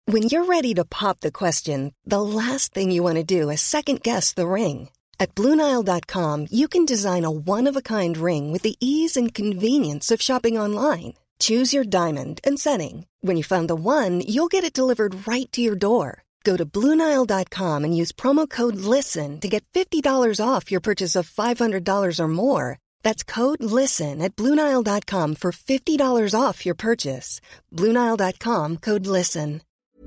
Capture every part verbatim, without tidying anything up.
When you're ready to pop the question, the last thing you want to do is second-guess the ring. At Blue Nile dot com, you can design a one-of-a-kind ring with the ease and convenience of shopping online. Choose your diamond and setting. When you find the one, you'll get it delivered right to your door. Go to Blue Nile dot com and use promo code LISTEN to get fifty dollars off your purchase of five hundred dollars or more. That's code LISTEN at Blue Nile dot com for fifty dollars off your purchase. Blue Nile dot com, code LISTEN.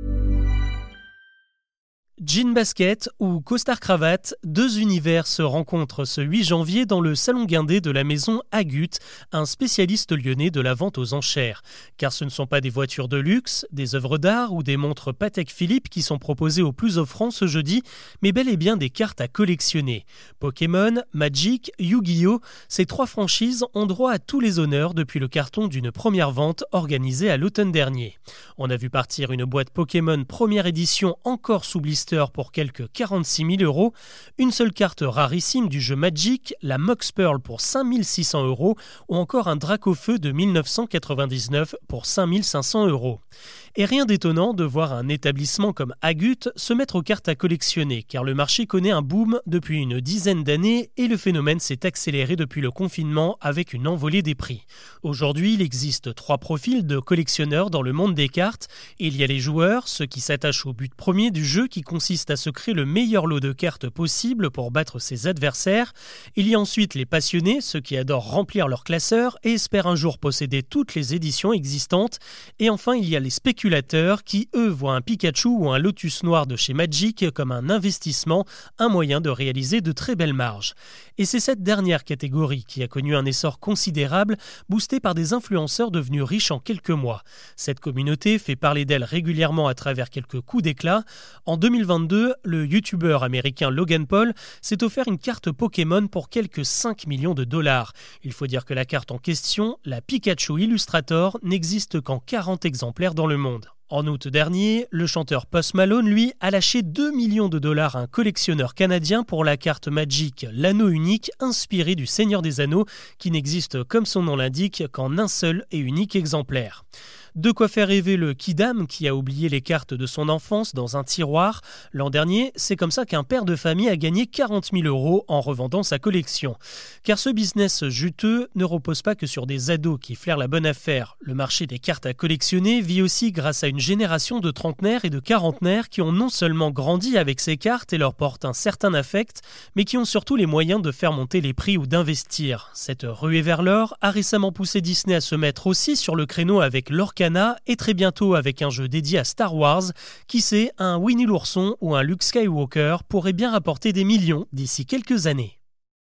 Jean basket ou costard-cravate, deux univers se rencontrent ce huit janvier dans le salon guindé de la maison Agut, un spécialiste lyonnais de la vente aux enchères. Car ce ne sont pas des voitures de luxe, des œuvres d'art ou des montres Patek Philippe qui sont proposées aux plus offrants ce jeudi, mais bel et bien des cartes à collectionner. Pokémon, Magic, Yu-Gi-Oh! Ces trois franchises ont droit à tous les honneurs depuis le carton d'une première vente organisée à l'automne dernier. On a vu partir une boîte Pokémon première édition encore sous blister pour quelques quarante-six mille euros, une seule carte rarissime du jeu Magic, la Mox Pearl pour cinq mille six cents euros ou encore un Dracofeu de dix-neuf cent quatre-vingt-dix-neuf pour cinq mille cinq cents euros. Et rien d'étonnant de voir un établissement comme Agut se mettre aux cartes à collectionner, car le marché connaît un boom depuis une dizaine d'années et le phénomène s'est accéléré depuis le confinement avec une envolée des prix. Aujourd'hui, il existe trois profils de collectionneurs dans le monde des cartes. Il y a les joueurs, ceux qui s'attachent au but premier du jeu qui consiste à se créer le meilleur lot de cartes possible pour battre ses adversaires. Il y a ensuite les passionnés, ceux qui adorent remplir leur classeur et espèrent un jour posséder toutes les éditions existantes. Et enfin, il y a les spéculateurs qui, eux, voient un Pikachu ou un Lotus noir de chez Magic comme un investissement, un moyen de réaliser de très belles marges. Et c'est cette dernière catégorie qui a connu un essor considérable, boosté par des influenceurs devenus riches en quelques mois. Cette communauté fait parler d'elle régulièrement à travers quelques coups d'éclat. En deux mille vingt-deux, le youtubeur américain Logan Paul s'est offert une carte Pokémon pour quelques cinq millions de dollars. Il faut dire que la carte en question, la Pikachu Illustrator, n'existe qu'en quarante exemplaires dans le monde. En août dernier, le chanteur Post Malone, lui, a lâché deux millions de dollars à un collectionneur canadien pour la carte Magic, l'anneau unique inspiré du Seigneur des Anneaux, qui n'existe, comme son nom l'indique, qu'en un seul et unique exemplaire. De quoi faire rêver le kidam qui a oublié les cartes de son enfance dans un tiroir. L'an dernier, c'est comme ça qu'un père de famille a gagné quarante mille euros en revendant sa collection. Car ce business juteux ne repose pas que sur des ados qui flairent la bonne affaire. Le marché des cartes à collectionner vit aussi grâce à une génération de trentenaires et de quarantenaires qui ont non seulement grandi avec ces cartes et leur portent un certain affect, mais qui ont surtout les moyens de faire monter les prix ou d'investir. Cette ruée vers l'or a récemment poussé Disney à se mettre aussi sur le créneau avec Lorcana et très bientôt avec un jeu dédié à Star Wars. Qui sait, un Winnie l'ourson ou un Luke Skywalker pourrait bien rapporter des millions d'ici quelques années.